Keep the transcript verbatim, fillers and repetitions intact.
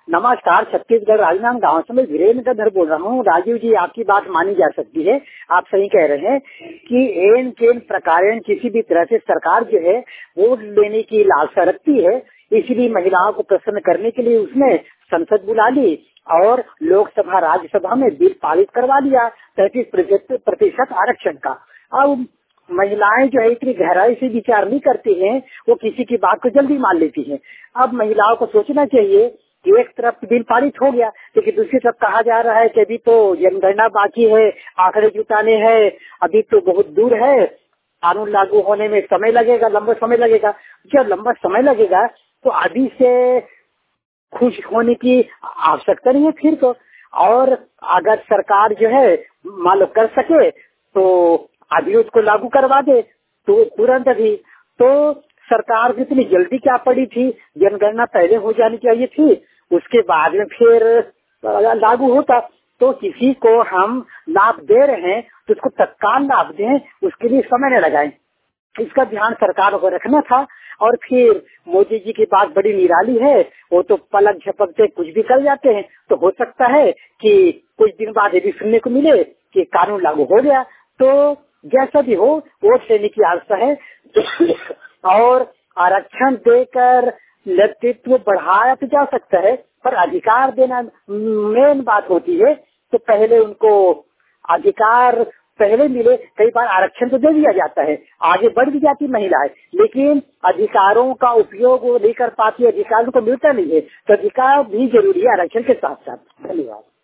नमस्कार, छत्तीसगढ़ राजनांद गांव से मैं वीरेंद्र धर बोल रहा हूँ। राजीव जी, आपकी बात मानी जा सकती है। आप सही कह रहे हैं कि एन केन प्रकार किसी भी तरह से सरकार जो है वोट लेने की लालसा रखती है, इसलिए महिलाओं को प्रसन्न करने के लिए उसने संसद बुला ली और लोकसभा राज्यसभा में बिल पारित करवा लिया तैतीस प्रतिशत आरक्षण का। अब महिलाएं जो है इतनी गहराई से विचार नहीं करती हैं, वो किसी की बात को जल्दी मान लेती हैं। अब महिलाओं को सोचना चाहिए कि एक तरफ बिल पारित हो गया, लेकिन दूसरी तरफ कहा जा रहा है कि अभी तो जनगणना बाकी है, आंकड़े जुटाने हैं, अभी तो बहुत दूर है, कानून लागू होने में समय लगेगा, लंबा समय लगेगा। जब लंबा समय लगेगा तो अभी से खुश होने की आवश्यकता नहीं है फिर तो। और अगर सरकार जो है मान लो कर सके तो अभी उसको लागू करवा दे तो तुरंत अभी तो सरकार की इतनी जल्दी क्या पड़ी थी, जनगणना पहले हो जानी चाहिए थी, उसके बाद में फिर लागू होता। तो किसी को हम लाभ दे रहे हैं तो उसको तत्काल लाभ दें, उसके लिए समय न लगाएं, इसका ध्यान सरकार को रखना था। और फिर मोदी जी की बात बड़ी निराली है, वो तो पलक झपकते कुछ भी कर जाते हैं। तो हो सकता है कि कुछ दिन बाद ये भी सुनने को मिले कि कानून लागू हो गया। तो जैसा भी हो वोट लेने की आस्था है और आरक्षण देकर नेतृत्व बढ़ाया तो जा सकता है, पर अधिकार देना मेन बात होती है। तो पहले उनको अधिकार पहले मिले। कई बार आरक्षण तो दे दिया जाता है, आगे बढ़ भी जाती महिलाएं, लेकिन अधिकारों का उपयोग वो नहीं कर पाती, अधिकारों को मिलता नहीं है। तो अधिकार भी जरूरी है आरक्षण के साथ साथ। धन्यवाद।